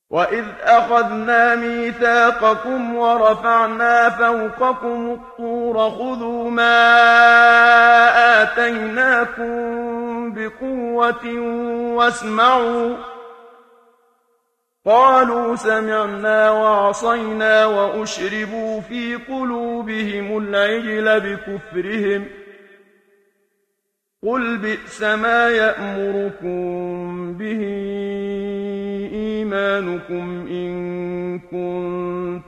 وَإِذْ أَخَذْنَا مِيثَاقَكُمْ وَرَفَعْنَا فَوْقَكُمُ الطُّورَ خُذُوا مَا آتَيْنَاكُم بِقُوَّةٍ وَاسْمَعُوا ۖ قَالُوا سَمِعْنَا وَعَصَيْنَا وَأُشْرِبُوا فِي قُلُوبِهِمُ الْعِجْلَ بِكُفْرِهِمْ ۚ قُلْ بِئْسَ مَا يَأْمُرُكُم بِهِ إِيمَانُكُمْ إِن كُنتُم